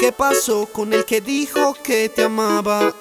¿Qué pasó con el que dijo que te amaba?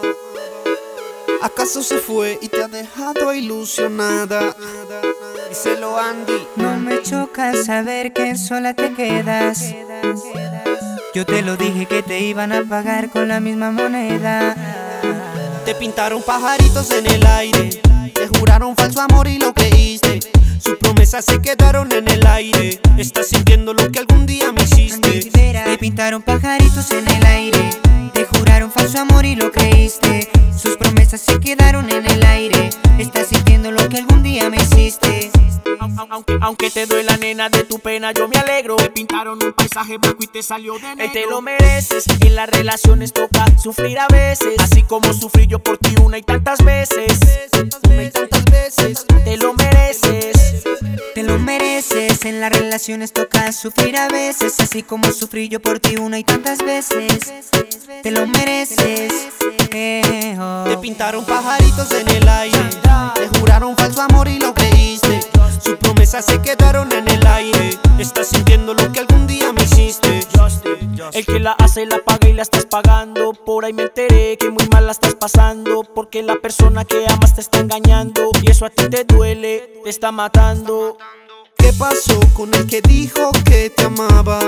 ¿Acaso se fue y te ha dejado ilusionada? Díselo, Andy. No me choca saber que sola te quedas. Yo te lo dije que te iban a pagar con la misma moneda. Te pintaron pajaritos en el aire, te juraron falso amor y lo creíste. Sus promesas se quedaron en el aire. Estás sintiendo lo que algún día me hiciste. Te pintaron pajaritos en el aire, te juraron falso amor y lo creíste. Sus promesas se quedaron en el aire. Estás sintiendo lo que algún día me hiciste. Aunque te duela, nena, de tu pena yo me alegro. Te pintaron un paisaje blanco y te salió de negro. Te lo mereces, en las relaciones toca sufrir a veces, así como sufrí yo por ti una y tantas veces. Una y tantas veces. Te lo mereces. Te lo mereces, en las relaciones toca sufrir a veces, así como sufrí yo por ti una y tantas veces. Te lo mereces. Te pintaron pajaritos en el aire, te juraron falso amor y lo creíste. Sus promesas se quedaron en el aire. Estás sintiendo lo que algún día me hiciste. El que la hace la paga y la estás pagando. Por ahí me enteré que muy mal la estás pasando, porque la persona que amas te está engañando, y eso a ti te duele, te está matando. ¿Qué pasó con el que dijo que te amaba?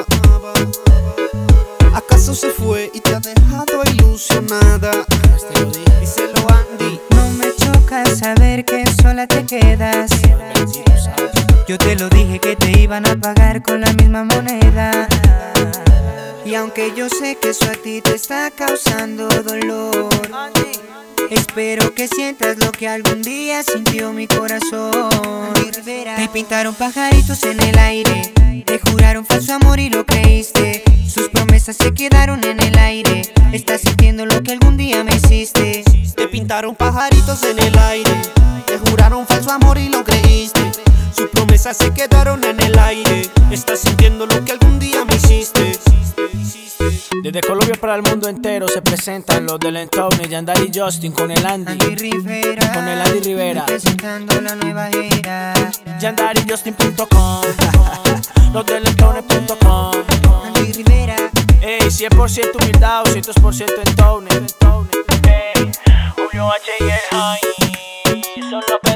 ¿Acaso se fue y te ha dejado ilusionada? Díselo, Andy. No me choca saber que sola te quedas. Yo te lo dije que te iban a pagar con la misma moneda. Y aunque yo sé que eso a ti te está causando dolor, espero que sientas lo que algún día sintió mi corazón. Te pintaron pajaritos en el aire, te juraron falso amor y lo creíste. Sus promesas se quedaron en el aire. Estás sintiendo lo que algún día me hiciste. Te pintaron pajaritos en el aire, te juraron falso amor y lo creíste. Sus promesas se quedaron en el aire. Estás sintiendo lo que algún día me hiciste. Desde Colombia para el mundo entero se presentan los del Entoune, Yandari y Justin con el Andy Rivera, con el Andy Rivera, presentando la nueva era. YandariJustin.com, los del Entoune.com. Andy Rivera, Ey, 100% humildad, 200% Entoune. Ey, Julio H y el High son los